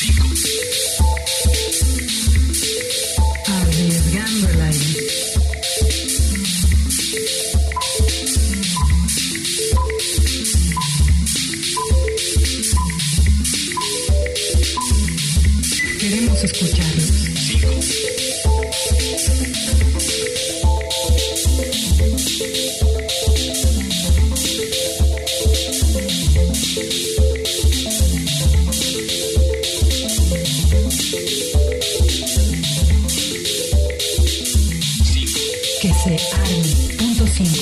Arriesgando el aire. Queremos escucharlos. 5. Que se arme. Punto 5.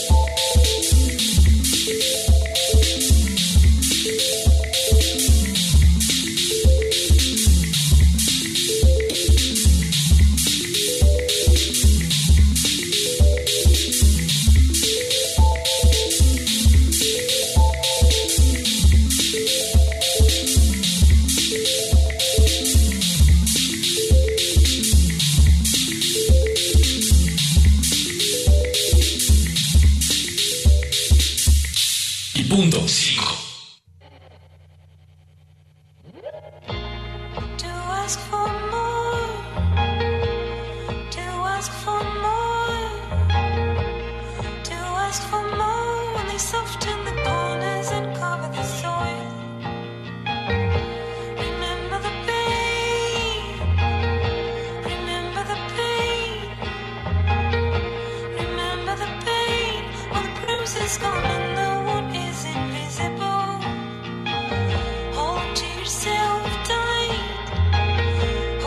Y punto 5. To ask for more, to ask for more, to ask for more when they soften the corners and cover the soil. Remember the pain, remember the pain, remember the pain when the bruise is gone and the wound is invisible. Hold to yourself tight.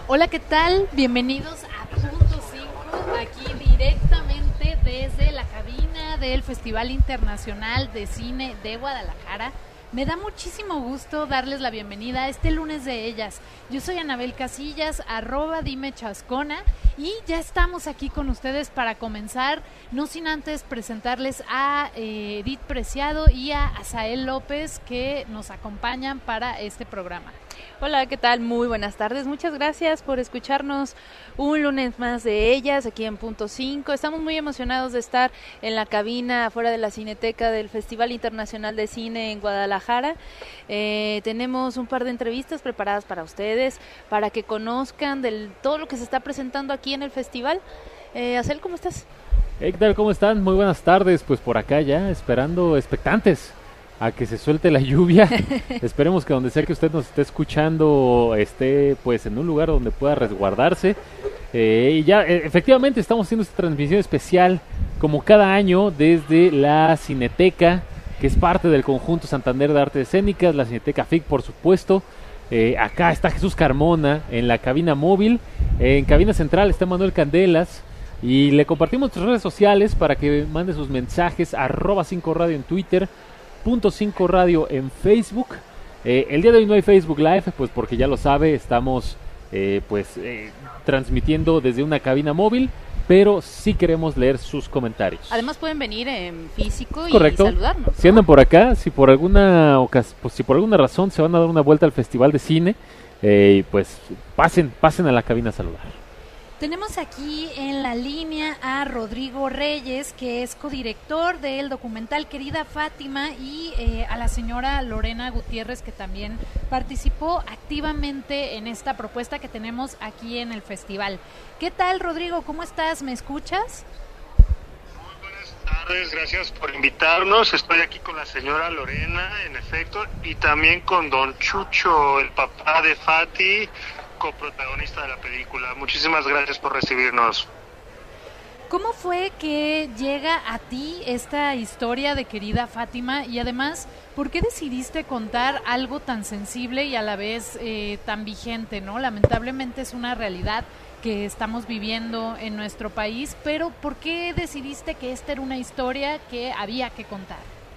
Hola, ¿qué tal? Bienvenidos a Punto 5, aquí directamente desde la cabina del Festival Internacional de Cine de Guadalajara. Me da muchísimo gusto darles la bienvenida a este lunes de ellas. Yo soy Anabel Casillas, @dimechascona, y ya estamos aquí con ustedes para comenzar, no sin antes presentarles a Edith Preciado y a Azael López, que nos acompañan para este programa. Hola, ¿qué tal? Muy buenas tardes. Muchas gracias por escucharnos un lunes más de ellas aquí en Punto 5. Estamos muy emocionados de estar en la cabina afuera de la Cineteca del Festival Internacional de Cine en Guadalajara. Tenemos un par de entrevistas preparadas para ustedes, para que conozcan todo lo que se está presentando aquí en el festival. Acel, ¿cómo estás? ¿Qué tal? ¿Cómo están? Muy buenas tardes. Pues por acá ya, esperando, expectantes a que se suelte la lluvia. Esperemos que donde sea que usted nos esté escuchando esté pues en un lugar donde pueda resguardarse. Y ya efectivamente estamos haciendo esta transmisión especial como cada año desde la Cineteca, que es parte del conjunto Santander de Artes Escénicas, la Cineteca FIC, por supuesto. Acá está Jesús Carmona en la cabina móvil. En cabina central está Manuel Candelas. Y le compartimos nuestras redes sociales para que mande sus mensajes, @5radio en Twitter, Punto 5 Radio en Facebook. El día de hoy no hay Facebook Live, pues porque ya lo sabe, estamos transmitiendo desde una cabina móvil, pero sí queremos leer sus comentarios. Además pueden venir en físico y Correcto. saludarnos, ¿no? Si andan por acá, si por alguna razón se van a dar una vuelta al Festival de Cine, pues pasen a la cabina a saludar. Tenemos aquí en la línea a Rodrigo Reyes, que es codirector del documental Querida Fátima, y a la señora Lorena Gutiérrez, que también participó activamente en esta propuesta que tenemos aquí en el festival. ¿Qué tal, Rodrigo? ¿Cómo estás? ¿Me escuchas? Muy buenas tardes, gracias por invitarnos. Estoy aquí con la señora Lorena, en efecto, y también con don Chucho, el papá de Fati, coprotagonista de la película. Muchísimas gracias por recibirnos. ¿Cómo fue que llega a ti esta historia de Querida Fátima? Y además, ¿por qué decidiste contar algo tan sensible y a la vez tan vigente, ¿no? Lamentablemente es una realidad que estamos viviendo en nuestro país, pero ¿por qué decidiste que esta era una historia que había que contar?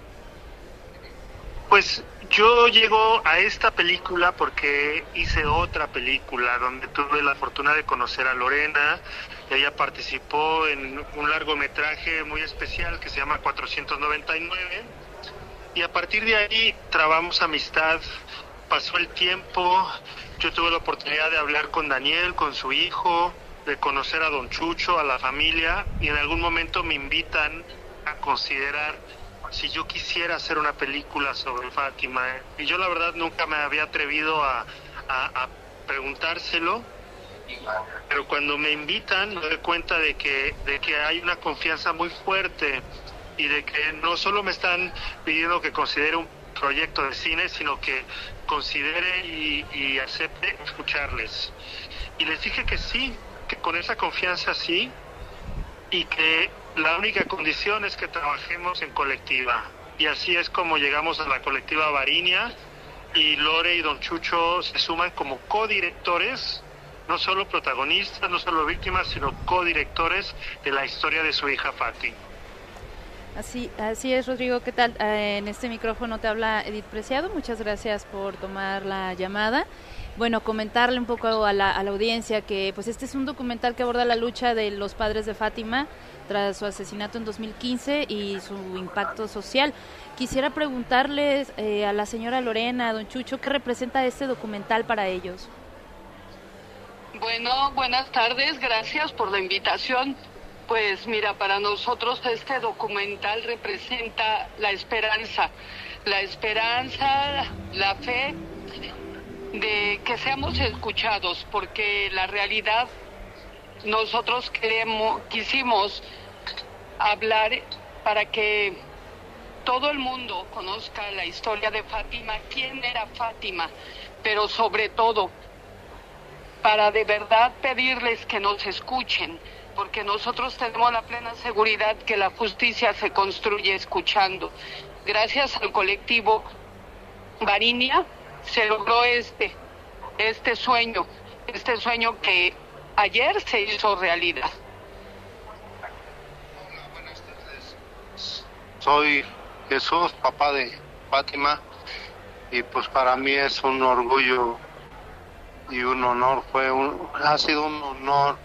Pues yo llego a esta película porque hice otra película donde tuve la fortuna de conocer a Lorena. Ella participó en un largometraje muy especial que se llama 499, y a partir de ahí trabamos amistad. Pasó el tiempo, yo tuve la oportunidad de hablar con Daniel, con su hijo, de conocer a don Chucho, a la familia, y en algún momento me invitan a considerar si yo quisiera hacer una película sobre Fátima. Y yo la verdad nunca me había atrevido a preguntárselo, pero cuando me invitan me doy cuenta de que hay una confianza muy fuerte, y de que no solo me están pidiendo que considere un proyecto de cine, sino que considere y acepte escucharles. Y les dije que sí, que con esa confianza sí, y que la única condición es que trabajemos en colectiva. Y así es como llegamos a la colectiva Varinia, y Lore y don Chucho se suman como codirectores, no solo protagonistas, no solo víctimas, sino codirectores de la historia de su hija Fati. Así es, Rodrigo. ¿Qué tal? En este micrófono te habla Edith Preciado. Muchas gracias por tomar la llamada. Bueno, comentarle un poco a la audiencia que pues este es un documental que aborda la lucha de los padres de Fátima tras su asesinato en 2015 y su impacto social. Quisiera preguntarles a la señora Lorena, a don Chucho, ¿qué representa este documental para ellos? Bueno, buenas tardes, gracias por la invitación. Pues mira, para nosotros este documental representa la esperanza, la fe de que seamos escuchados, porque la realidad nosotros quisimos hablar para que todo el mundo conozca la historia de Fátima, quién era Fátima, pero sobre todo para de verdad pedirles que nos escuchen, porque nosotros tenemos la plena seguridad que la justicia se construye escuchando. Gracias al colectivo Varinia se logró este sueño, este sueño que ayer se hizo realidad. Buenas tardes. Soy Jesús, papá de Fátima, y pues para mí es un orgullo y un honor, ha sido un honor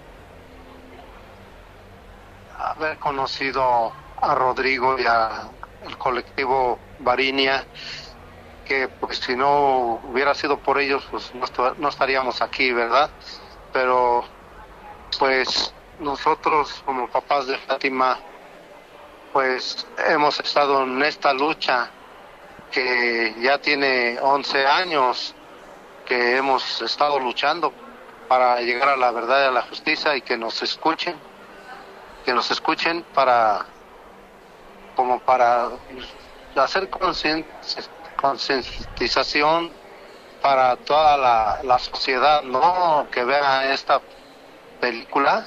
haber conocido a Rodrigo y al colectivo Varinia, que pues si no hubiera sido por ellos pues no estaríamos aquí, ¿verdad? Pero pues nosotros como papás de Fátima pues hemos estado en esta lucha que ya tiene 11 años que hemos estado luchando para llegar a la verdad y a la justicia, y que nos escuchen para hacer concientización para toda la sociedad, ¿no? Que vea esta película,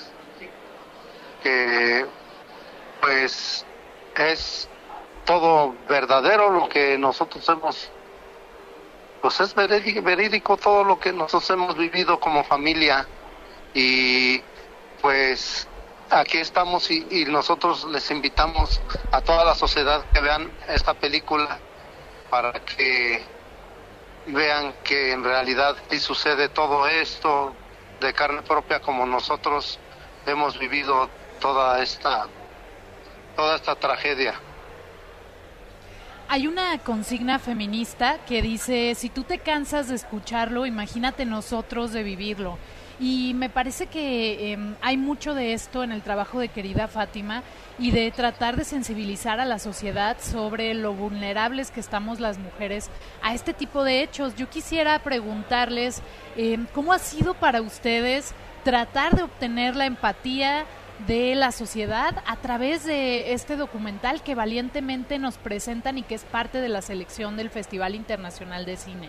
que pues es todo verdadero lo que nosotros hemos, pues es verídico todo lo que nosotros hemos vivido como familia, y pues aquí estamos y nosotros les invitamos a toda la sociedad que vean esta película para que vean que en realidad sí sucede todo esto de carne propia, como nosotros hemos vivido toda esta tragedia. Hay una consigna feminista que dice, si tú te cansas de escucharlo, imagínate nosotros de vivirlo. Y me parece que hay mucho de esto en el trabajo de Querida Fátima, y de tratar de sensibilizar a la sociedad sobre lo vulnerables que estamos las mujeres a este tipo de hechos. Yo quisiera preguntarles, ¿cómo ha sido para ustedes tratar de obtener la empatía de la sociedad a través de este documental que valientemente nos presentan y que es parte de la selección del Festival Internacional de Cine?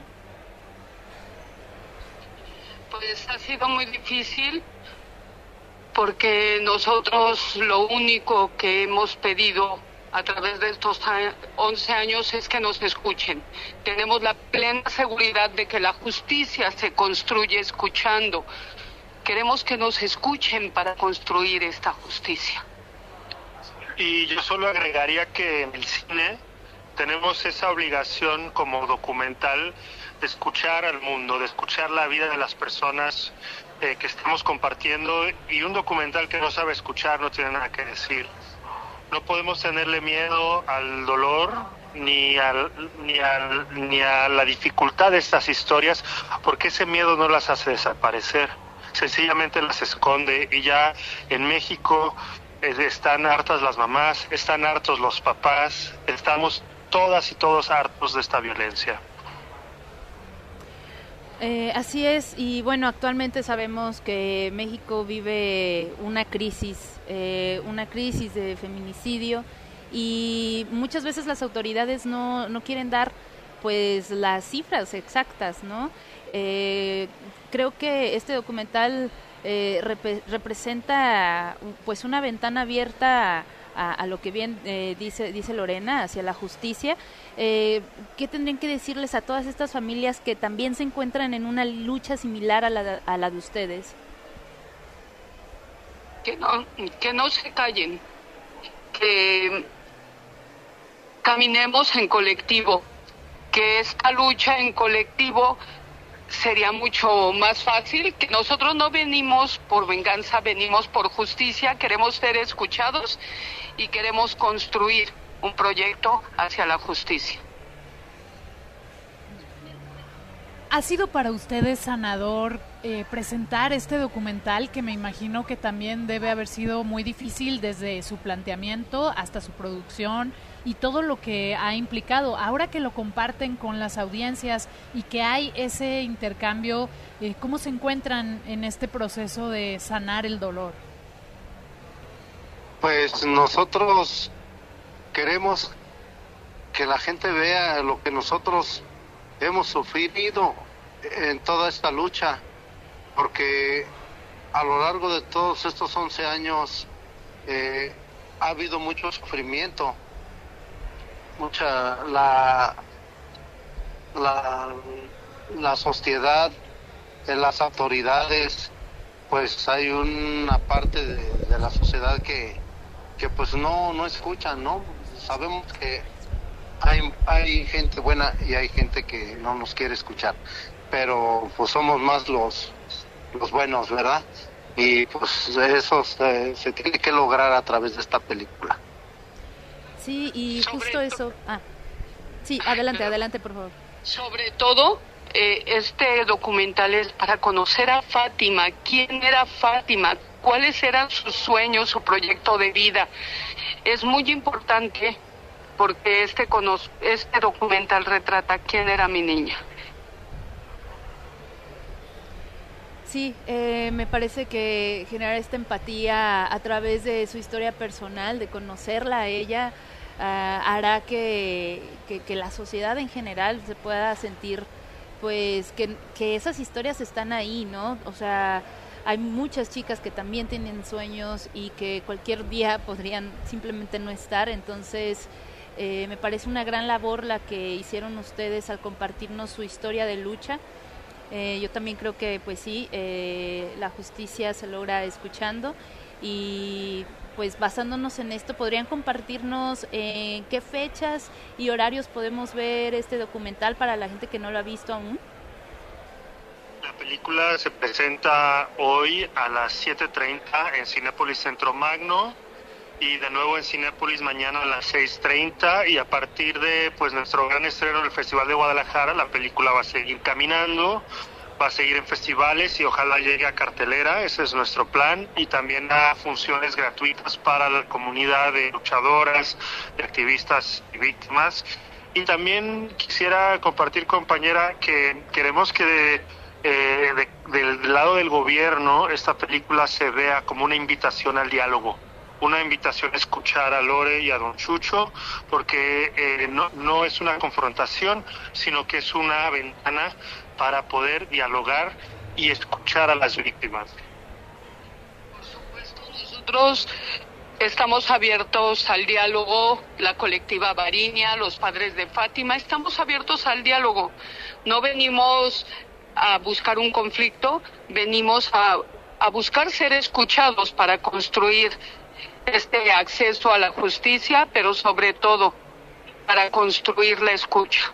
Pues ha sido muy difícil, porque nosotros lo único que hemos pedido a través de estos 11 años es que nos escuchen. Tenemos la plena seguridad de que la justicia se construye escuchando. Queremos que nos escuchen para construir esta justicia. Y yo solo agregaría que en el cine tenemos esa obligación como documental de escuchar al mundo, de escuchar la vida de las personas que estamos compartiendo, y un documental que no sabe escuchar no tiene nada que decir. No podemos tenerle miedo al dolor ni a la dificultad de estas historias, porque ese miedo no las hace desaparecer, sencillamente las esconde. Y ya en México están hartas las mamás, están hartos los papás, estamos todas y todos hartos de esta violencia. Así es, y bueno, actualmente sabemos que México vive una crisis de feminicidio, y muchas veces las autoridades no quieren dar pues las cifras exactas, ¿no? Creo que este documental representa pues una ventana abierta a lo que bien dice Lorena, hacia la justicia. ¿Qué tendrían que decirles a todas estas familias que también se encuentran en una lucha similar a la de ustedes? Que no se callen, que caminemos en colectivo, que esta lucha en colectivo sería mucho más fácil, que nosotros no venimos por venganza, venimos por justicia, queremos ser escuchados y queremos construir un proyecto hacia la justicia. ¿Ha sido para ustedes sanador presentar este documental, que me imagino que también debe haber sido muy difícil desde su planteamiento hasta su producción y todo lo que ha implicado? Ahora que lo comparten con las audiencias y que hay ese intercambio, ¿cómo se encuentran en este proceso de sanar el dolor? Pues nosotros queremos que la gente vea lo que nosotros hemos sufrido en toda esta lucha, porque a lo largo de todos estos 11 años ha habido mucho sufrimiento, la sociedad en las autoridades, pues hay una parte de la sociedad que pues no escuchan, ¿no? Sabemos que hay gente buena y hay gente que no nos quiere escuchar, pero pues somos más los buenos, ¿verdad? Y pues eso se tiene que lograr a través de esta película. Sí, y justo eso... sí, adelante, por favor. Sobre todo, este documental es para conocer a Fátima. ¿Quién era Fátima? ¿Cuáles eran sus sueños, su proyecto de vida? Es muy importante porque este documental retrata quién era mi niña. Sí, me parece que generar esta empatía a través de su historia personal, de conocerla a ella, hará que la sociedad en general se pueda sentir, pues, que esas historias están ahí, ¿no? O sea, hay muchas chicas que también tienen sueños y que cualquier día podrían simplemente no estar, entonces me parece una gran labor la que hicieron ustedes al compartirnos su historia de lucha. Yo también creo que, pues sí, la justicia se logra escuchando y pues basándonos en esto, ¿podrían compartirnos en qué fechas y horarios podemos ver este documental para la gente que no lo ha visto aún? La película se presenta hoy a las 7:30 en Cinépolis Centro Magno y de nuevo en Cinépolis mañana a las 6:30 y a partir de pues nuestro gran estreno en el Festival de Guadalajara, la película va a seguir caminando, va a seguir en festivales y ojalá llegue a cartelera, ese es nuestro plan, y también a funciones gratuitas para la comunidad de luchadoras, de activistas y víctimas. Y también quisiera compartir, compañera, que queremos que del lado del gobierno esta película se vea como una invitación al diálogo, una invitación a escuchar a Lore y a Don Chucho, porque no es una confrontación, sino que es una ventana para poder dialogar y escuchar a las víctimas. Por supuesto, nosotros estamos abiertos al diálogo, la colectiva Varinia, los padres de Fátima, estamos abiertos al diálogo. No venimos a buscar un conflicto, venimos a buscar ser escuchados para construir este acceso a la justicia, pero sobre todo para construir la escucha.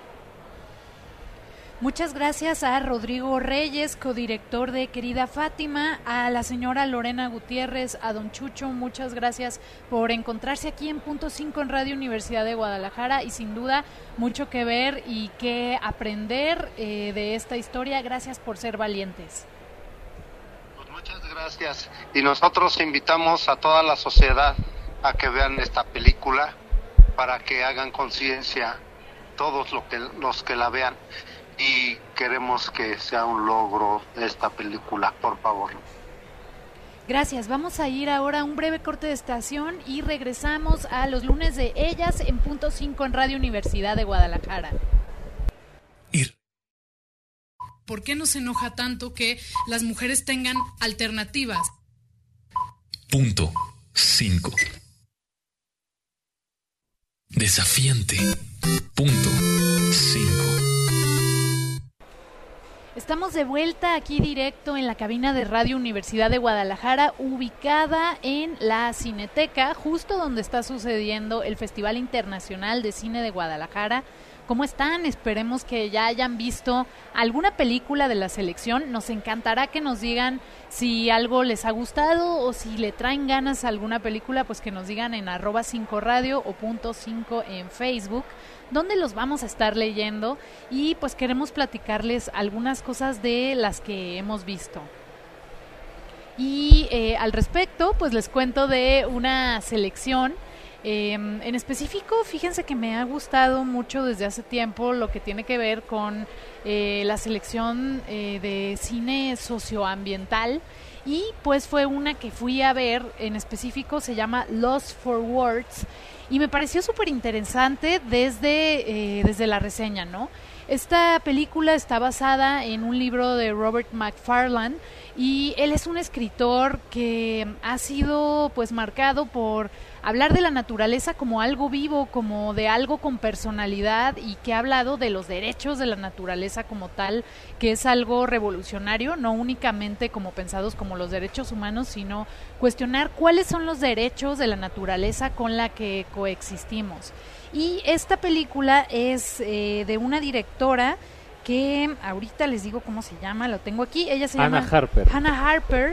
Muchas gracias a Rodrigo Reyes, codirector de Querida Fátima, a la señora Lorena Gutiérrez, a don Chucho, muchas gracias por encontrarse aquí en Punto 5 en Radio Universidad de Guadalajara y sin duda mucho que ver y que aprender de esta historia. Gracias por ser valientes. Pues muchas gracias y nosotros invitamos a toda la sociedad a que vean esta película para que hagan conciencia todos los que la vean. Y queremos que sea un logro esta película, por favor. Gracias, vamos a ir ahora a un breve corte de estación y regresamos a los lunes de ellas en Punto 5 en Radio Universidad de Guadalajara. ¿Por qué nos enoja tanto que las mujeres tengan alternativas? Punto 5. Desafiante. Punto 5. Estamos de vuelta aquí directo en la cabina de Radio Universidad de Guadalajara, ubicada en la Cineteca, justo donde está sucediendo el Festival Internacional de Cine de Guadalajara. ¿Cómo están? Esperemos que ya hayan visto alguna película de la selección. Nos encantará que nos digan si algo les ha gustado o si le traen ganas a alguna película, pues que nos digan en @5radio o Punto 5 en Facebook, donde los vamos a estar leyendo y pues queremos platicarles algunas cosas de las que hemos visto. Y al respecto, pues les cuento de una selección. En específico, fíjense que me ha gustado mucho desde hace tiempo lo que tiene que ver con la selección de cine socioambiental y pues fue una que fui a ver, en específico se llama Lost for Words y me pareció súper interesante desde la reseña, ¿no? Esta película está basada en un libro de Robert McFarlane y él es un escritor que ha sido pues marcado por hablar de la naturaleza como algo vivo, como de algo con personalidad, y que ha hablado de los derechos de la naturaleza como tal, que es algo revolucionario, no únicamente como pensados como los derechos humanos, sino cuestionar cuáles son los derechos de la naturaleza con la que coexistimos. Y esta película es de una directora que ahorita les digo cómo se llama, lo tengo aquí, ella se llama Hannah Harper,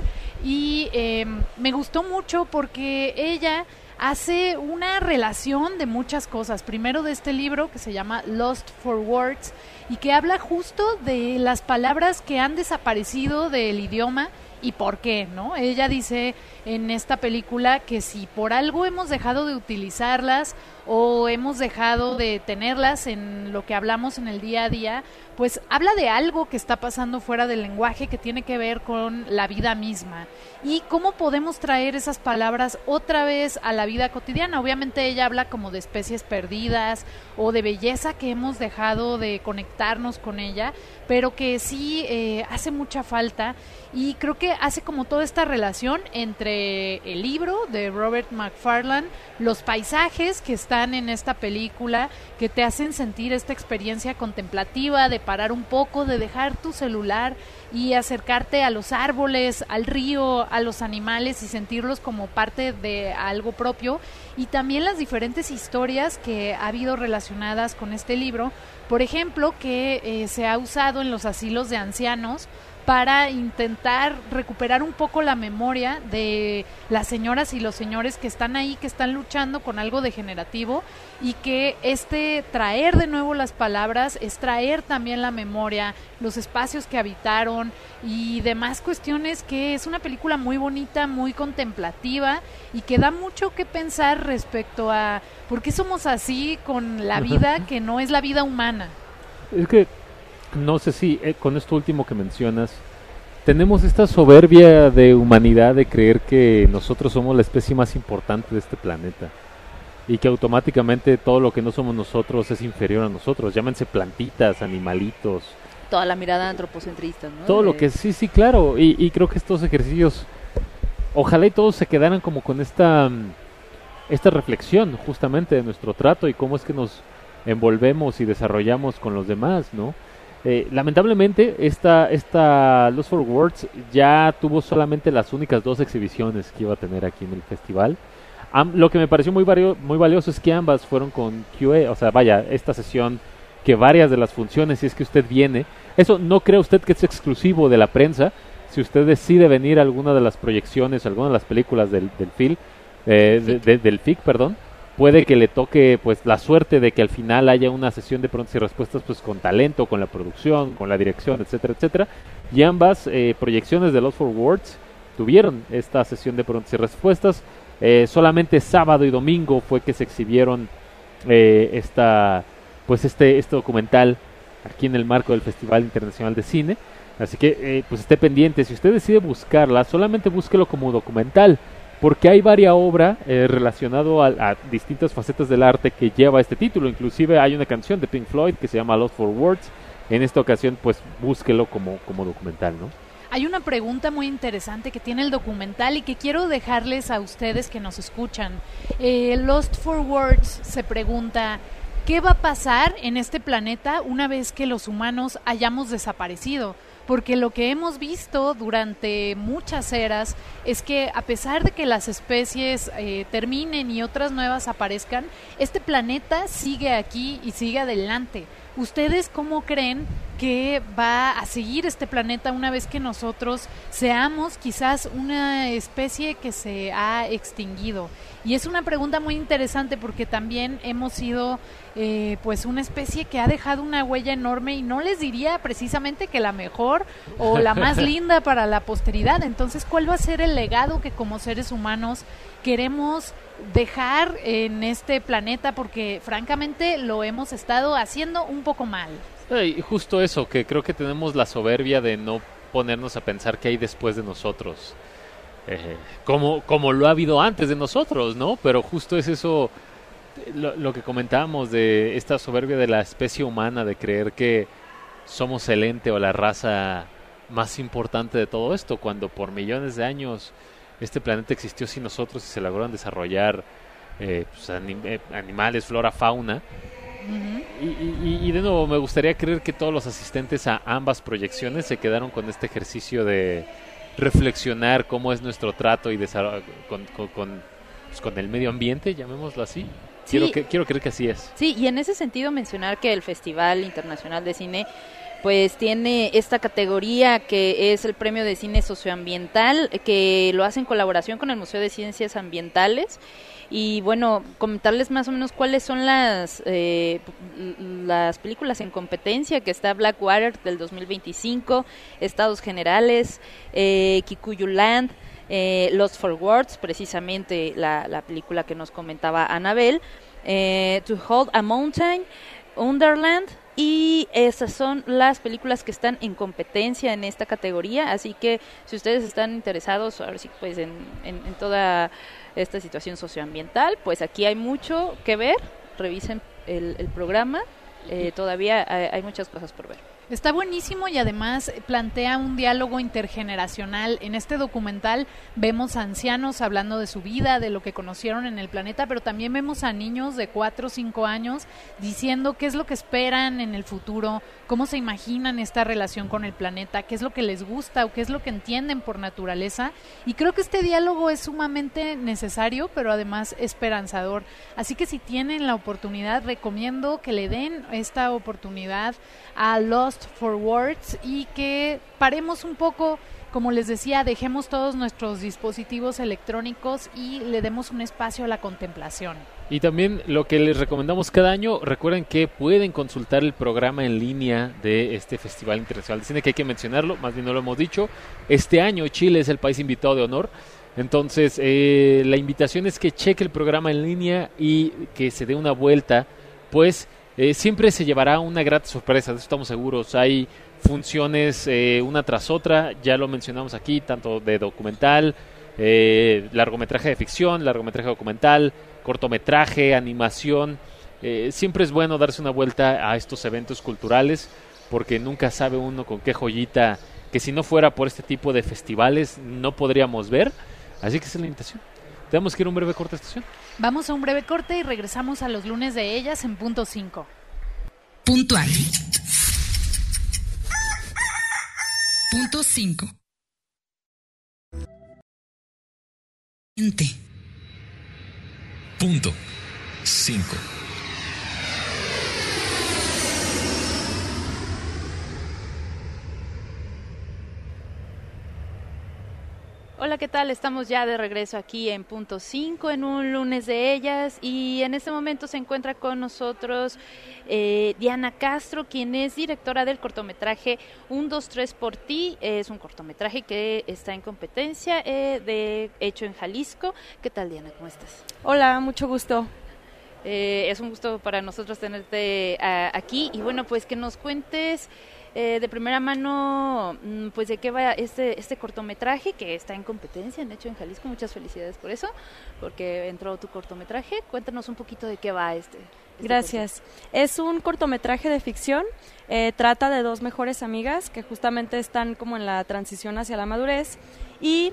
y me gustó mucho porque ella hace una relación de muchas cosas. Primero, de este libro que se llama Lost for Words, y que habla justo de las palabras que han desaparecido del idioma y por qué, ¿no? Ella dice en esta película que si por algo hemos dejado de utilizarlas o hemos dejado de tenerlas en lo que hablamos en el día a día, pues habla de algo que está pasando fuera del lenguaje, que tiene que ver con la vida misma, y cómo podemos traer esas palabras otra vez a la vida cotidiana. Obviamente ella habla como de especies perdidas o de belleza que hemos dejado de conectarnos con ella, pero que sí hace mucha falta, y creo que hace como toda esta relación entre el libro de Robert McFarlane, los paisajes que están en esta película, que te hacen sentir esta experiencia contemplativa de parar un poco, de dejar tu celular y acercarte a los árboles, al río, a los animales, y sentirlos como parte de algo propio, y también las diferentes historias que ha habido relacionadas con este libro. Por ejemplo, que se ha usado en los asilos de ancianos para intentar recuperar un poco la memoria de las señoras y los señores que están ahí, que están luchando con algo degenerativo, y que traer de nuevo las palabras es traer también la memoria, los espacios que habitaron y demás cuestiones, que es una película muy bonita, muy contemplativa, y que da mucho que pensar respecto a por qué somos así con la vida que no es la vida humana. Es que no sé si con esto último que mencionas, tenemos esta soberbia de humanidad de creer que nosotros somos la especie más importante de este planeta, y que automáticamente todo lo que no somos nosotros es inferior a nosotros, llámense plantitas, animalitos. Toda la mirada antropocentrista, ¿no? Todo lo que sí, claro, y creo que estos ejercicios, ojalá y todos se quedaran como con esta reflexión justamente de nuestro trato y cómo es que nos envolvemos y desarrollamos con los demás, ¿no? Lamentablemente esta Lost for Words ya tuvo solamente las únicas 2 exhibiciones que iba a tener aquí en el festival. Lo que me pareció muy valioso es que ambas fueron con QA, o sea, vaya, esta sesión, que varias de las funciones, si es que usted viene, eso no cree usted que es exclusivo de la prensa. Si usted decide venir a alguna de las proyecciones, alguna de las películas del FIC, perdón, puede que le toque pues la suerte de que al final haya una sesión de preguntas y respuestas pues con talento, con la producción, con la dirección, etcétera, etcétera. Y ambas proyecciones de Lost for Words tuvieron esta sesión de preguntas y respuestas. Solamente sábado y domingo fue que se exhibieron este documental aquí en el marco del Festival Internacional de Cine. Así que pues esté pendiente. Si usted decide buscarla, solamente búsquelo como documental, porque hay varias obras relacionado a distintas facetas del arte que lleva este título. Inclusive hay una canción de Pink Floyd que se llama Lost for Words. En esta ocasión pues búsquelo como documental, ¿no? Hay una pregunta muy interesante que tiene el documental y que quiero dejarles a ustedes que nos escuchan. Lost for Words se pregunta: ¿qué va a pasar en este planeta una vez que los humanos hayamos desaparecido? Porque lo que hemos visto durante muchas eras es que, a pesar de que las especies terminen y otras nuevas aparezcan, este planeta sigue aquí y sigue adelante. ¿Ustedes cómo creen que va a seguir este planeta una vez que nosotros seamos quizás una especie que se ha extinguido? Y es una pregunta muy interesante porque también hemos sido pues una especie que ha dejado una huella enorme, y no les diría precisamente que la mejor o la más linda para la posteridad. Entonces, ¿cuál va a ser el legado que como seres humanos queremos dejar en este planeta? Porque francamente lo hemos estado haciendo un poco mal. Y justo eso, que creo que tenemos la soberbia de no ponernos a pensar qué hay después de nosotros, como lo ha habido antes de nosotros, ¿no? Pero justo es eso, lo que comentábamos de esta soberbia de la especie humana, de creer que somos el ente o la raza más importante de todo esto, cuando por millones de años este planeta existió sin nosotros y se lograron desarrollar pues, animales, flora, fauna. Y de nuevo, me gustaría creer que todos los asistentes a ambas proyecciones se quedaron con este ejercicio de reflexionar cómo es nuestro trato y con el medio ambiente, llamémoslo así. Sí. Quiero creer que así es. Sí, y en ese sentido mencionar que el Festival Internacional de Cine pues tiene esta categoría que es el Premio de Cine Socioambiental, que lo hace en colaboración con el Museo de Ciencias Ambientales. Y bueno, comentarles más o menos cuáles son las películas en competencia, que está Blackwater del 2025, Estados Generales, Kikuyu Land, Lost for Words, precisamente la película que nos comentaba Anabel, To Hold a Mountain, Underland, y esas son las películas que están en competencia en esta categoría, así que si ustedes están interesados ahora sí pues en toda esta situación socioambiental, pues aquí hay mucho que ver, revisen el programa, todavía hay muchas cosas por ver. Está buenísimo y además plantea un diálogo intergeneracional. En este documental vemos a ancianos hablando de su vida, de lo que conocieron en el planeta, pero también vemos a niños de 4 o 5 años diciendo qué es lo que esperan en el futuro, cómo se imaginan esta relación con el planeta, qué es lo que les gusta o qué es lo que entienden por naturaleza. Y creo que este diálogo es sumamente necesario, pero además esperanzador. Así que si tienen la oportunidad, recomiendo que le den esta oportunidad a Lost for Words y que paremos un poco, como les decía, dejemos todos nuestros dispositivos electrónicos y le demos un espacio a la contemplación. Y también lo que les recomendamos cada año, recuerden que pueden consultar el programa en línea de este Festival Internacional de Cine, que hay que mencionarlo, más bien no lo hemos dicho. Este año Chile es el país invitado de honor, entonces la invitación es que cheque el programa en línea y que se dé una vuelta, pues siempre se llevará una grata sorpresa, de eso estamos seguros. Hay funciones una tras otra, ya lo mencionamos aquí, tanto de documental, largometraje de ficción, largometraje documental, cortometraje, animación. Siempre es bueno darse una vuelta a estos eventos culturales, porque nunca sabe uno con qué joyita, que si no fuera por este tipo de festivales no podríamos ver. Así que esa es la invitación. Tenemos que ir a un breve corte de estación. Vamos a un breve corte y regresamos a los lunes de ellas en punto 5. Puntual. Punto 5. Punto 5. Hola, ¿qué tal? Estamos ya de regreso aquí en punto 5 en un lunes de ellas y en este momento se encuentra con nosotros Diana Castro, quien es directora del cortometraje 1, 2, 3 por ti. Es un cortometraje que está en competencia hecho en Jalisco. ¿Qué tal, Diana? ¿Cómo estás? Hola, mucho gusto. Es un gusto para nosotros tenerte aquí y bueno, pues que nos cuentes de primera mano, pues de qué va este cortometraje que está en competencia, en hecho en Jalisco. Muchas felicidades por eso, porque entró tu cortometraje. Cuéntanos un poquito de qué va este Gracias. Es un cortometraje de ficción. Trata de dos mejores amigas que justamente están como en la transición hacia la madurez y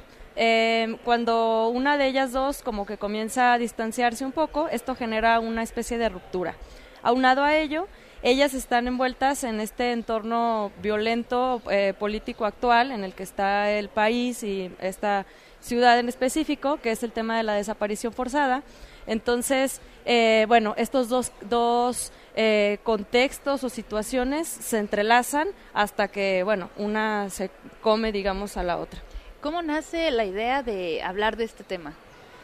cuando una de ellas dos como que comienza a distanciarse un poco, esto genera una especie de ruptura. Aunado a ello, ellas están envueltas en este entorno violento político actual en el que está el país y esta ciudad en específico, que es el tema de la desaparición forzada. Entonces, bueno, estos dos contextos o situaciones se entrelazan hasta que, bueno, una se come, digamos, a la otra. ¿Cómo nace la idea de hablar de este tema?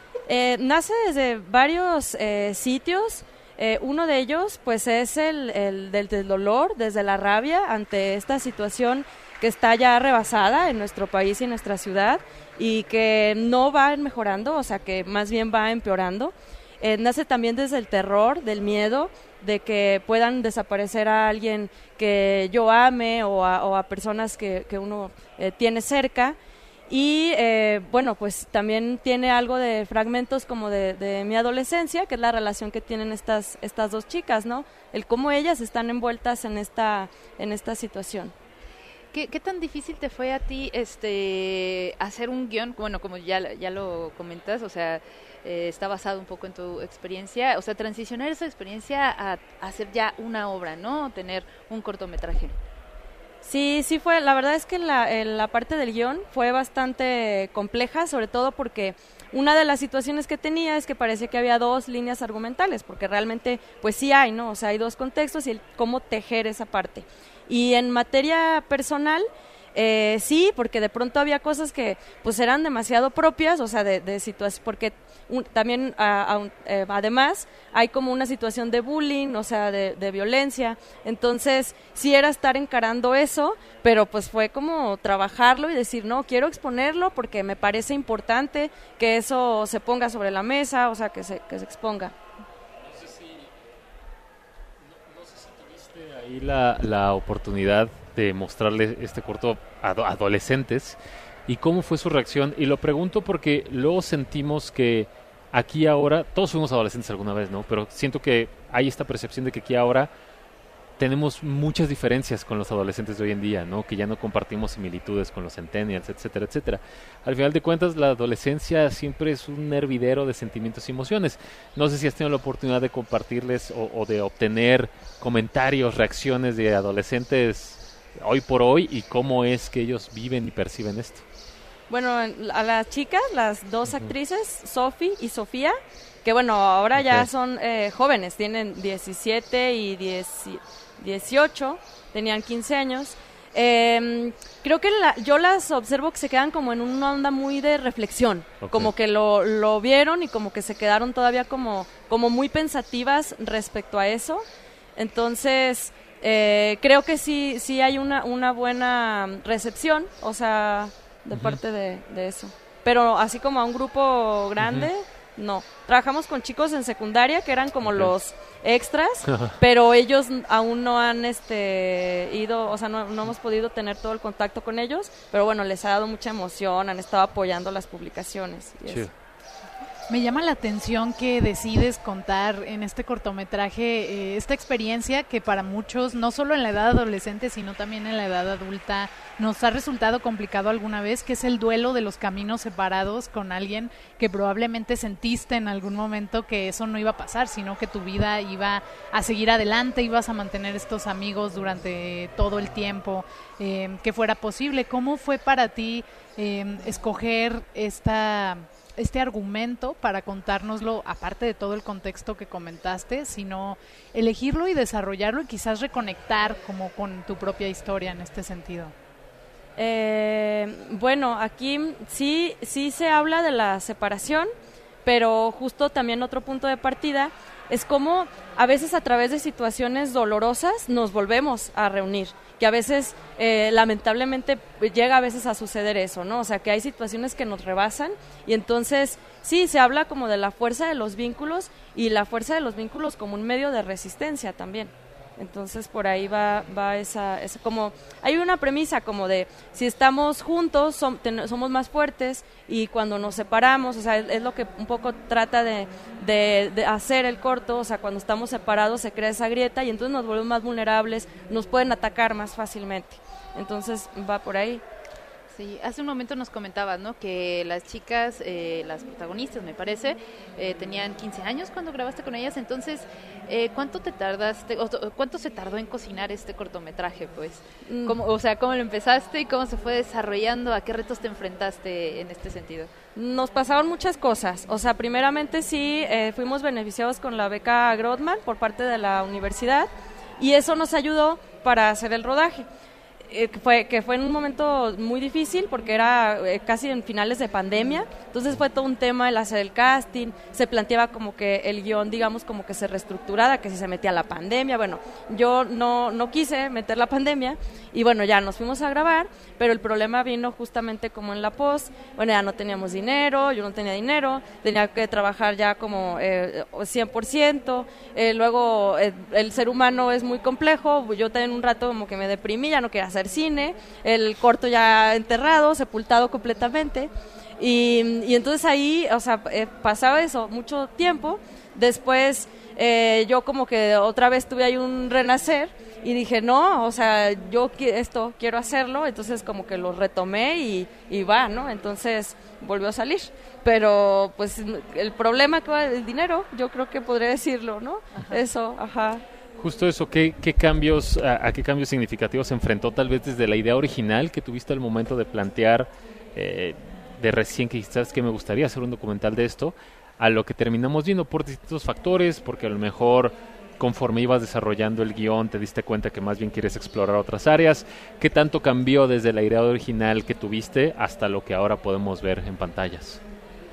Nace desde varios sitios. Uno de ellos pues es el del dolor, desde la rabia ante esta situación que está ya rebasada en nuestro país y en nuestra ciudad y que no va mejorando, o sea que más bien va empeorando. Nace también desde el terror, del miedo de que puedan desaparecer a alguien que yo ame o a personas que uno tiene cerca. Y bueno, pues también tiene algo de fragmentos como de mi adolescencia, que es la relación que tienen estas dos chicas, ¿no? El cómo ellas están envueltas en esta situación. ¿Qué tan difícil te fue a ti hacer un guión? Bueno, como ya lo comentas, o sea, está basado un poco en tu experiencia, o sea, transicionar esa experiencia a hacer ya una obra, ¿no? Tener un cortometraje. Sí, sí fue, la verdad es que la parte del guión fue bastante compleja, sobre todo porque una de las situaciones que tenía es que parecía que había dos líneas argumentales, porque realmente pues sí hay, ¿no? O sea, hay dos contextos y cómo tejer esa parte. Y en materia personal, sí, porque de pronto había cosas que pues eran demasiado propias, o sea, de situaciones, porque también además hay como una situación de bullying, o sea, de violencia, entonces sí era estar encarando eso, pero pues fue como trabajarlo y decir, no, quiero exponerlo porque me parece importante que eso se ponga sobre la mesa, o sea, que se exponga. Ahí la oportunidad de mostrarle este corto a adolescentes y cómo fue su reacción, y lo pregunto porque luego sentimos que aquí ahora, todos fuimos adolescentes alguna vez, ¿no? Pero siento que hay esta percepción de que aquí ahora tenemos muchas diferencias con los adolescentes de hoy en día, ¿no? Que ya no compartimos similitudes con los centennials, etcétera, etcétera. Al final de cuentas, la adolescencia siempre es un hervidero de sentimientos y emociones. No sé si has tenido la oportunidad de compartirles o de obtener comentarios, reacciones de adolescentes hoy por hoy y cómo es que ellos viven y perciben esto. Bueno, a las chicas, las dos actrices, Sophie y Sofía, que bueno, ahora ya son jóvenes, tienen 17 y 18, tenían 15 años. Creo que yo las observo que se quedan como en una onda muy de reflexión, como que lo vieron y como que se quedaron todavía como muy pensativas respecto a eso. Entonces, creo que sí hay una buena recepción, o sea, de parte de eso. Pero así como a un grupo grande, no. Trabajamos con chicos en secundaria que eran como los extras, pero ellos aún no han ido, o sea, no hemos podido tener todo el contacto con ellos, pero bueno, les ha dado mucha emoción, han estado apoyando las publicaciones. Y eso. Me llama la atención que decides contar en este cortometraje esta experiencia que para muchos, no solo en la edad adolescente, sino también en la edad adulta, nos ha resultado complicado alguna vez, que es el duelo de los caminos separados con alguien que probablemente sentiste en algún momento que eso no iba a pasar, sino que tu vida iba a seguir adelante, ibas a mantener estos amigos durante todo el tiempo que fuera posible. ¿Cómo fue para ti escoger este argumento para contárnoslo, aparte de todo el contexto que comentaste, sino elegirlo y desarrollarlo y quizás reconectar como con tu propia historia en este sentido? Bueno, aquí sí se habla de la separación, pero justo también otro punto de partida es como a veces a través de situaciones dolorosas nos volvemos a reunir, que a veces lamentablemente llega a veces a suceder eso, ¿no? O sea, que hay situaciones que nos rebasan y entonces sí, se habla como de la fuerza de los vínculos y la fuerza de los vínculos como un medio de resistencia también. Entonces por ahí va esa como hay una premisa como de si estamos juntos somos más fuertes y cuando nos separamos, o sea, es lo que un poco trata de hacer el corto, o sea, cuando estamos separados se crea esa grieta y entonces nos volvemos más vulnerables, nos pueden atacar más fácilmente. Entonces va por ahí. Sí, hace un momento nos comentabas, ¿no? Que las chicas, las protagonistas, me parece, tenían 15 años cuando grabaste con ellas. Entonces, ¿cuánto se tardó en cocinar este cortometraje, pues? ¿Cómo lo empezaste y cómo se fue desarrollando? ¿A qué retos te enfrentaste en este sentido? Nos pasaron muchas cosas. O sea, primeramente sí, fuimos beneficiados con la beca Grothman por parte de la universidad y eso nos ayudó para hacer el rodaje. Que fue en un momento muy difícil porque era casi en finales de pandemia, entonces fue todo un tema el hacer el casting, se planteaba como que el guión, digamos, como que se reestructurara, que si se metía la pandemia, bueno, yo no quise meter la pandemia y bueno, ya nos fuimos a grabar, pero el problema vino justamente como en la post, bueno, ya no teníamos dinero, yo no tenía dinero, tenía que trabajar ya como 100%, luego el ser humano es muy complejo, yo también un rato como que me deprimí, ya no quería hacer cine, el corto ya enterrado, sepultado completamente y entonces ahí, o sea, pasaba eso mucho tiempo, después yo como que otra vez tuve ahí un renacer y dije, no, o sea, yo esto quiero hacerlo, entonces como que lo retomé y va, ¿no? Entonces volvió a salir. Pero pues el problema que va el dinero, yo creo que podría decirlo, ¿no? Ajá. Eso, ajá. Justo eso, ¿qué cambios, a qué cambios significativos se enfrentó tal vez desde la idea original que tuviste al momento de plantear de recién que quizás que me gustaría hacer un documental de esto, a lo que terminamos viendo por distintos factores, porque a lo mejor conforme ibas desarrollando el guión te diste cuenta que más bien quieres explorar otras áreas? ¿Qué tanto cambió desde la idea original que tuviste hasta lo que ahora podemos ver en pantallas?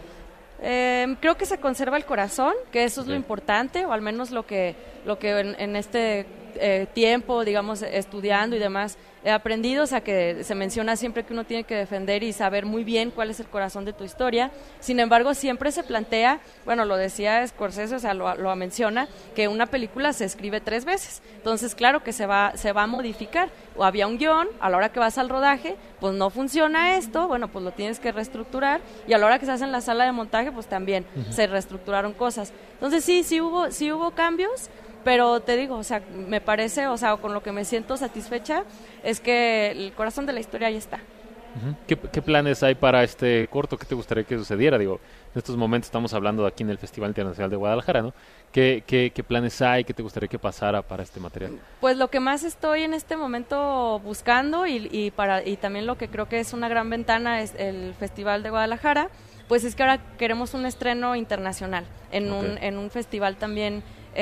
Creo que se conserva el corazón, que eso es lo importante, o al menos lo que en este tiempo, digamos, estudiando y demás, he aprendido, o sea, que se menciona siempre que uno tiene que defender y saber muy bien cuál es el corazón de tu historia. Sin embargo, siempre se plantea, bueno, lo decía Scorsese, o sea, lo menciona, que una película se escribe 3 veces. Entonces, claro que se va a modificar. O había un guión, a la hora que vas al rodaje, pues no funciona esto, bueno, pues lo tienes que reestructurar, y a la hora que se hace en la sala de montaje, pues también se reestructuraron cosas. Entonces, sí hubo cambios, pero te digo, o sea, me parece, o sea, con lo que me siento satisfecha es que el corazón de la historia ahí está. ¿Qué planes hay para este corto? ¿Qué te gustaría que sucediera? Digo, en estos momentos estamos hablando aquí en el Festival Internacional de Guadalajara, ¿no? ¿Qué planes hay? ¿Qué te gustaría que pasara para este material? Pues lo que más estoy en este momento buscando y también lo que creo que es una gran ventana es el Festival de Guadalajara, pues es que ahora queremos un estreno internacional en un festival también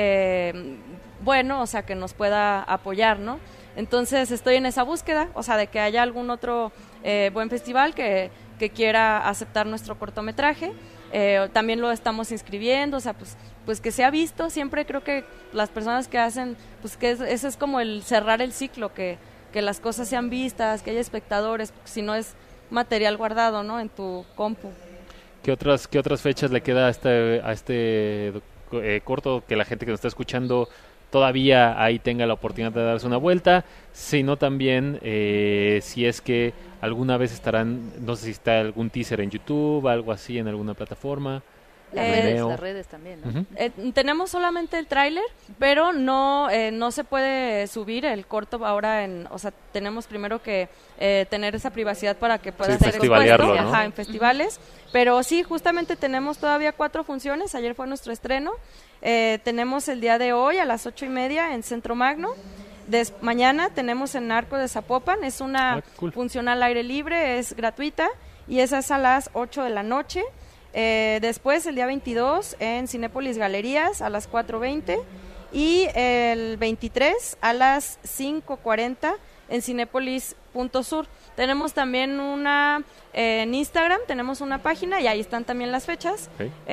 bueno, o sea, que nos pueda apoyar, ¿no? Entonces estoy en esa búsqueda, o sea, de que haya algún otro buen festival que quiera aceptar nuestro cortometraje. También lo estamos inscribiendo, o sea, pues que sea visto. Siempre creo que las personas que hacen, pues que eso es como el cerrar el ciclo, que las cosas sean vistas, que haya espectadores, si no es material guardado, ¿no? En tu compu. ¿Qué otras fechas le queda a este corto, que la gente que nos está escuchando todavía ahí tenga la oportunidad de darse una vuelta? Sino también si es que alguna vez estarán, no sé si está algún teaser en YouTube, algo así en alguna plataforma. Las redes también, ¿no? Tenemos solamente el tráiler, pero no se puede subir el corto ahora o sea, tenemos primero que tener esa privacidad para que pueda ser expuesto, ¿no? En festivales. Pero sí, justamente tenemos todavía 4 funciones. Ayer fue nuestro estreno. Tenemos el día de hoy a las 8:30 en Centro Magno. Mañana tenemos en Arco de Zapopan. Es una función al aire libre, es gratuita, y esa es a las 8 de la noche. Después, el día 22, en Cinépolis Galerías, a las 4:20, y el 23, a las 5:40, en Cinépolis.sur. Tenemos también en Instagram, tenemos una página, y ahí están también las fechas.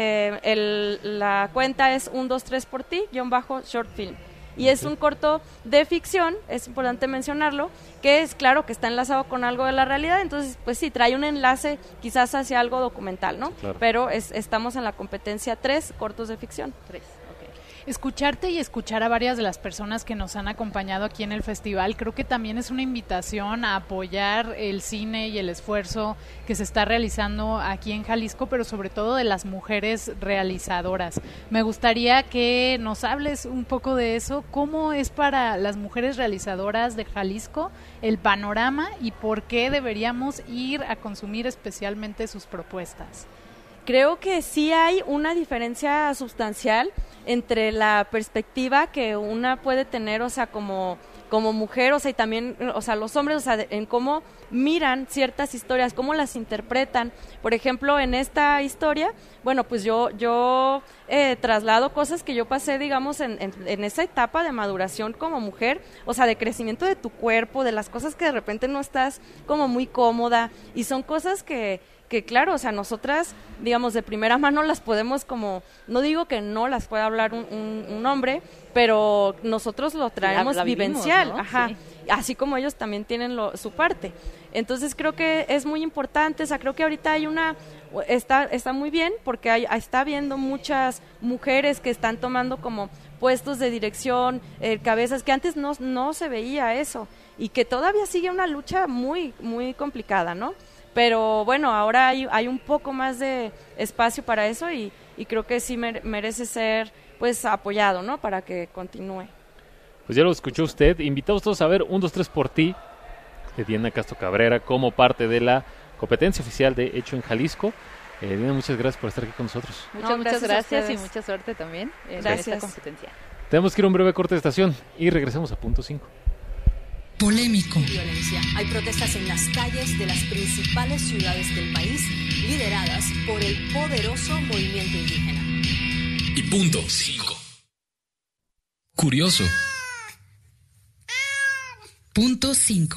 La cuenta es 123 por ti, _short film. Y es un corto de ficción, es importante mencionarlo, que es claro que está enlazado con algo de la realidad, entonces pues sí, trae un enlace quizás hacia algo documental, ¿no? Sí, claro. Pero estamos en la competencia 3 cortos de ficción. 3. Escucharte y escuchar a varias de las personas que nos han acompañado aquí en el festival, creo que también es una invitación a apoyar el cine y el esfuerzo que se está realizando aquí en Jalisco, pero sobre todo de las mujeres realizadoras. Me gustaría que nos hables un poco de eso, cómo es para las mujeres realizadoras de Jalisco el panorama y por qué deberíamos ir a consumir especialmente sus propuestas. Creo que sí hay una diferencia sustancial entre la perspectiva que una puede tener, o sea, como mujer, o sea, y también, o sea, los hombres, o sea, en cómo miran ciertas historias, cómo las interpretan. Por ejemplo, en esta historia, bueno, pues yo traslado cosas que yo pasé, digamos, en esa etapa de maduración como mujer, o sea, de crecimiento de tu cuerpo, de las cosas que de repente no estás como muy cómoda, y son cosas que claro, o sea, nosotras, digamos, de primera mano las podemos como, no digo que no las pueda hablar un hombre, pero nosotros lo traemos la vivencial, vivimos, ¿no? Ajá, sí. Así como ellos también tienen su parte. Entonces creo que es muy importante, o sea, creo que ahorita hay está muy bien, porque está habiendo muchas mujeres que están tomando como puestos de dirección, cabezas, que antes no se veía eso, y que todavía sigue una lucha muy, muy complicada, ¿no? Pero bueno, ahora hay un poco más de espacio para eso, y creo que sí merece ser pues apoyado, ¿no? Para que continúe. Pues ya lo escuchó usted. Invitados todos a ver 1, 2, 3 por ti de Diana Castro Cabrera como parte de la competencia oficial de Hecho en Jalisco. Diana, muchas gracias por estar aquí con nosotros. Muchas gracias y mucha suerte también en esta competencia. Tenemos que ir a un breve corte de estación y regresamos a punto 5. Polémico. Violencia. Hay protestas en las calles de las principales ciudades del país, lideradas por el poderoso movimiento indígena. Y punto 5. Curioso. Punto 5.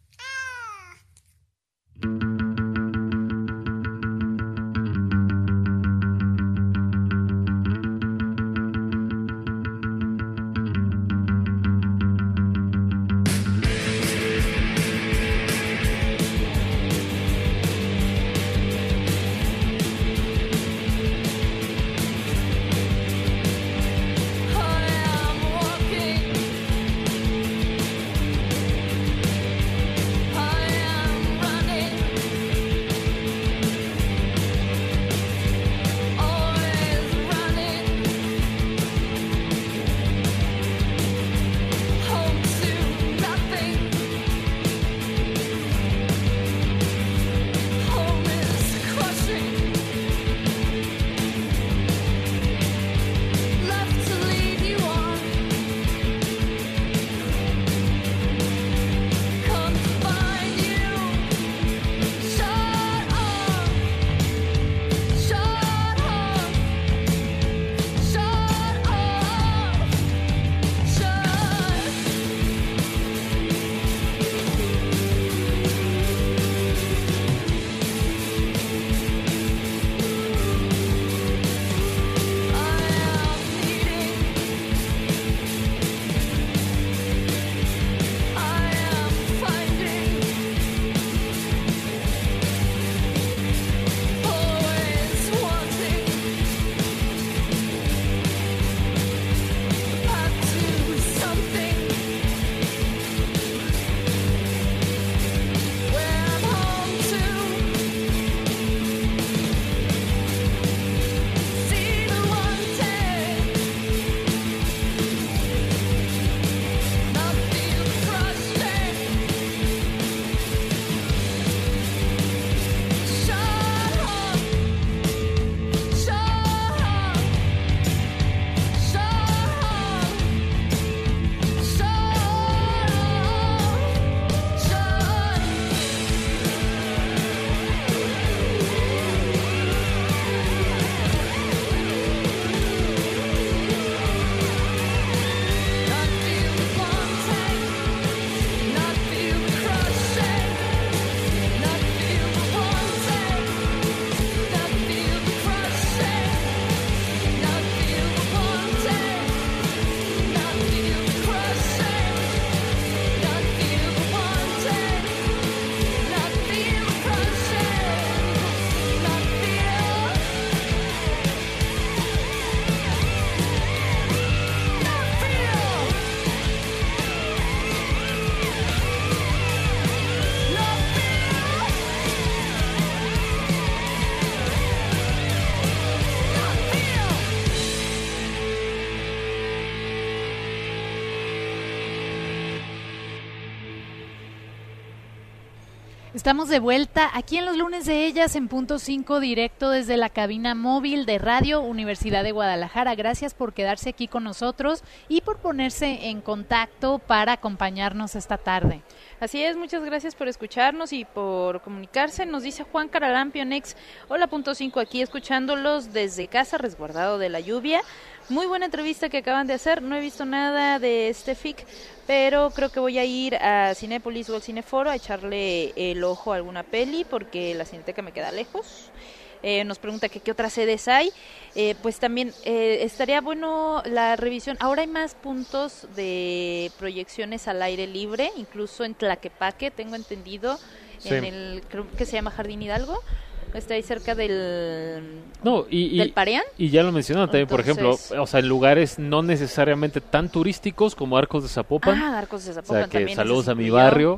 Estamos de vuelta aquí en los lunes de ellas en punto 5, directo desde la cabina móvil de Radio Universidad de Guadalajara. Gracias por quedarse aquí con nosotros y por ponerse en contacto para acompañarnos esta tarde. Así es, muchas gracias por escucharnos y por comunicarse. Nos dice Juan Caralampionex, hola punto 5, aquí escuchándolos desde casa, resguardado de la lluvia. Muy buena entrevista que acaban de hacer, no he visto nada de este FIC, pero creo que voy a ir a Cinépolis o al Cineforo a echarle el ojo a alguna peli porque la Cineteca me queda lejos. Nos pregunta que qué otras sedes hay, pues también estaría bueno la revisión. Ahora hay más puntos de proyecciones al aire libre, incluso en Tlaquepaque, tengo entendido, sí. En el, creo que se llama Jardín Hidalgo. Está ahí cerca del Pareán. Y ya lo mencionaron también, por ejemplo, o sea, en lugares no necesariamente tan turísticos como Arcos de Zapopan. Ah, Arcos de Zapopan, o sea, que también. Saludos a mi barrio,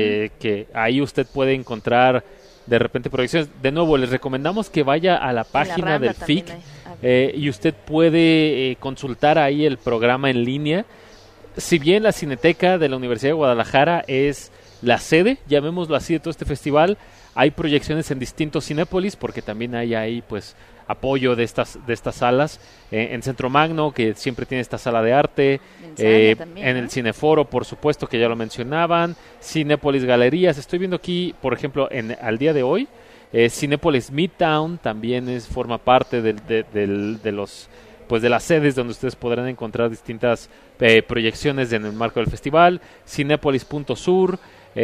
que ahí usted puede encontrar de repente proyecciones. De nuevo, les recomendamos que vaya a la página del FIC y usted puede consultar ahí el programa en línea. si bien la Cineteca de la Universidad de Guadalajara es la sede, llamémoslo así, de todo este festival, hay proyecciones en distintos cinépolis, porque también hay ahí pues apoyo de estas salas, en Centro Magno, que siempre tiene esta sala de arte, también, en el Cineforo, por supuesto, que ya lo mencionaban, Cinépolis Galerías. Estoy viendo aquí, por ejemplo, al día de hoy, Cinépolis Midtown también forma parte de los pues de las sedes donde ustedes podrán encontrar distintas proyecciones en el marco del festival. Cinépolis Punto Sur,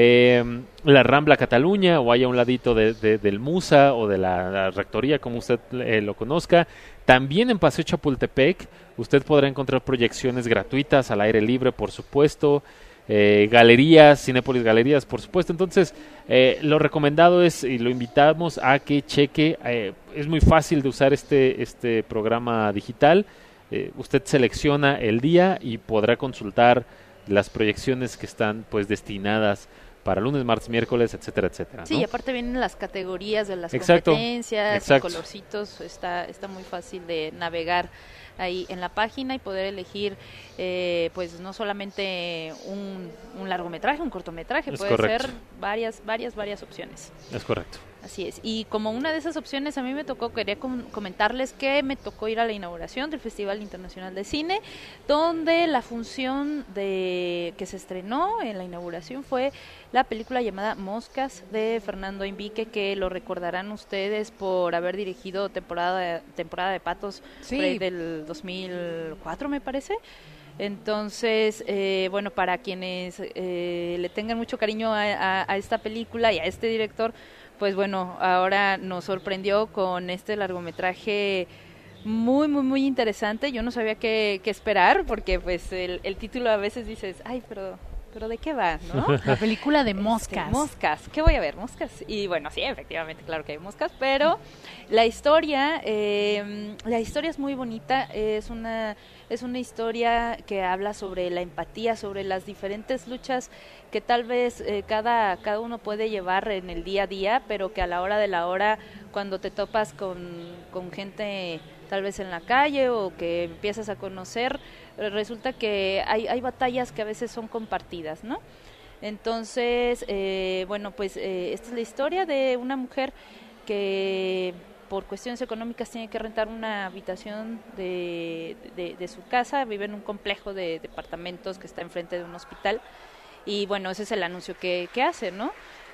la Rambla Cataluña, o ahí a un ladito del Musa o de la Rectoría, como usted lo conozca. También en Paseo Chapultepec usted podrá encontrar proyecciones gratuitas al aire libre, por supuesto. Galerías, Cinépolis Galerías, por supuesto. Entonces, lo recomendado es, y lo invitamos a que cheque, es muy fácil de usar este programa digital. Usted selecciona el día y podrá consultar las proyecciones que están pues destinadas para lunes, martes, miércoles, etcétera, etcétera, ¿no? Sí, y aparte vienen las categorías de las Exacto, competencias, exacto. Y colorcitos, está muy fácil de navegar ahí en la página y poder elegir pues no solamente un largometraje, un cortometraje, Es puede correcto. ser varias opciones. Es correcto. Así es, y como una de esas opciones a mí me tocó, quería comentarles que me tocó ir a la inauguración del Festival Internacional de Cine, donde la función que se estrenó en la inauguración fue la película llamada Moscas de Fernando Envique, que lo recordarán ustedes por haber dirigido temporada de Patos por ahí del 2004, me parece. Entonces, bueno, para quienes le tengan mucho cariño a esta película y a este director, pues bueno, ahora nos sorprendió con este largometraje muy interesante. Yo no sabía qué esperar, porque pues el título a veces dices, ay, pero ¿de qué va, no? La película de moscas. Moscas, ¿qué voy a ver? Moscas. Y bueno, sí, efectivamente, claro que hay moscas, pero la historia es muy bonita. Es una historia que habla sobre la empatía, sobre las diferentes luchas que tal vez cada uno puede llevar en el día a día, pero que a la hora de la hora, cuando te topas con gente tal vez en la calle o que empiezas a conocer, resulta que hay batallas que a veces son compartidas, ¿no? Entonces, bueno, pues esta es la historia de una mujer que por cuestiones económicas tiene que rentar una habitación de su casa, vive en un complejo de departamentos que está enfrente de un hospital, y bueno, ese es el anuncio que hace, ¿no?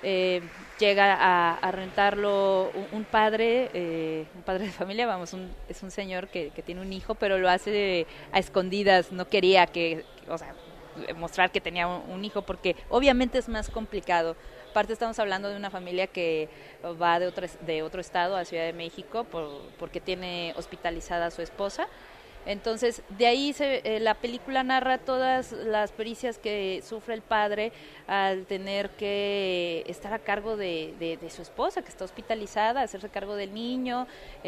Llega a rentarlo un padre de familia, vamos, es un señor que tiene un hijo, pero lo hace a escondidas, no quería mostrar que tenía un hijo, porque obviamente es más complicado. Aparte estamos hablando de una familia que va de otro estado a Ciudad de México porque tiene hospitalizada a su esposa. Entonces, de ahí la película narra todas las pericias que sufre el padre al tener que estar a cargo de su esposa, que está hospitalizada, hacerse cargo del niño,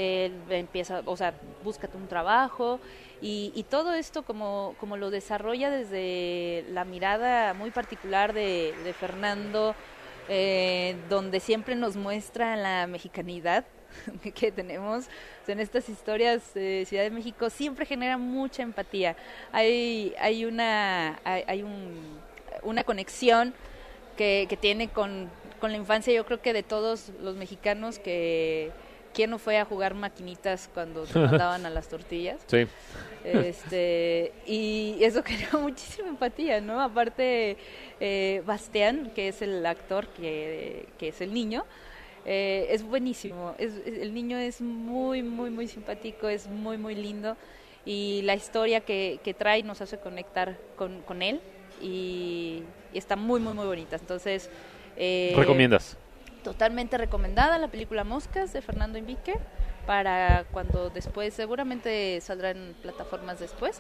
búscate un trabajo, y todo esto como lo desarrolla desde la mirada muy particular de Fernando, donde siempre nos muestra la mexicanidad que tenemos en estas historias de Ciudad de México. Siempre genera mucha empatía. Hay una conexión que tiene con la infancia, yo creo que de todos los mexicanos, que ¿quién no fue a jugar maquinitas cuando te mandaban a las tortillas? Sí. Y eso genera muchísima empatía, ¿no? Aparte, Bastián, que es el actor, que es el niño, es buenísimo. El niño es muy simpático, es muy lindo, y la historia que trae nos hace conectar con él, y está muy bonita. Entonces, ¿recomiendas? Totalmente recomendada la película Moscas de Fernando Envique, para cuando después, seguramente saldrán plataformas después,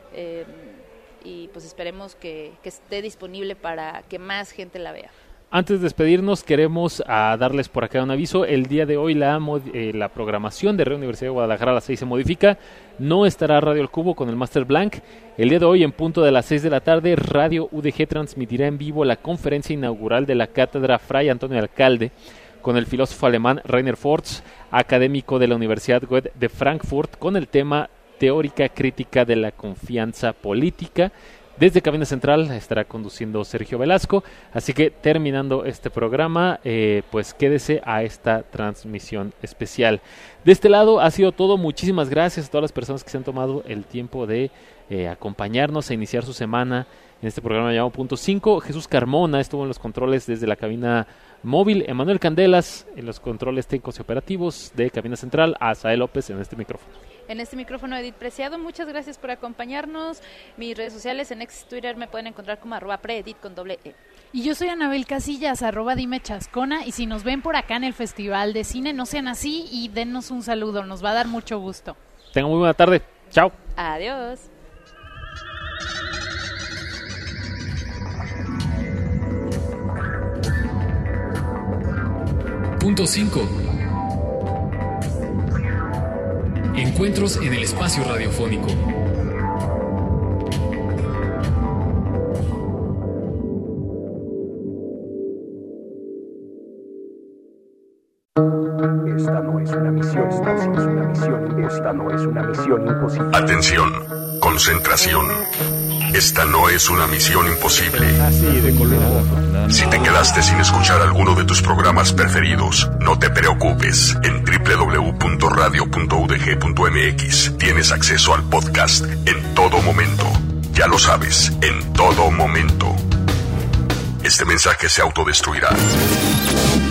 y pues esperemos que esté disponible para que más gente la vea. Antes de despedirnos, queremos darles por acá un aviso. El día de hoy la programación de Radio Universidad de Guadalajara a las 6 se modifica. No estará Radio El Cubo con el Master Blanc. El día de hoy, en punto de las 6 de la tarde, Radio UDG transmitirá en vivo la conferencia inaugural de la Cátedra Fray Antonio Alcalde con el filósofo alemán Rainer Fortz, académico de la Universidad Goethe de Frankfurt, con el tema Teórica Crítica de la Confianza Política. Desde Cabina Central estará conduciendo Sergio Velasco, así que terminando este programa, pues quédese a esta transmisión especial. De este lado ha sido todo, muchísimas gracias a todas las personas que se han tomado el tiempo de acompañarnos a iniciar su semana en este programa llamado Punto 5. Jesús Carmona estuvo en los controles desde la cabina móvil, Emanuel Candelas en los controles técnicos y operativos de Cabina Central, Azael López en este micrófono. En este micrófono, Edith Preciado, muchas gracias por acompañarnos. Mis redes sociales en ex Twitter me pueden encontrar como @preedit con doble E. Y yo soy Anabel Casillas, @dime chascona, y si nos ven por acá en el Festival de Cine, no sean así y dennos un saludo, nos va a dar mucho gusto. Tengan muy buena tarde, chao. Adiós. Punto 5. Encuentros en el espacio radiofónico. Esta no es una misión, esta no es una misión imposible. Atención, concentración. Esta no es una misión imposible. Si te quedaste sin escuchar alguno de tus programas preferidos, no te preocupes. En www.radio.udg.mx tienes acceso al podcast en todo momento. Ya lo sabes, en todo momento. Este mensaje se autodestruirá.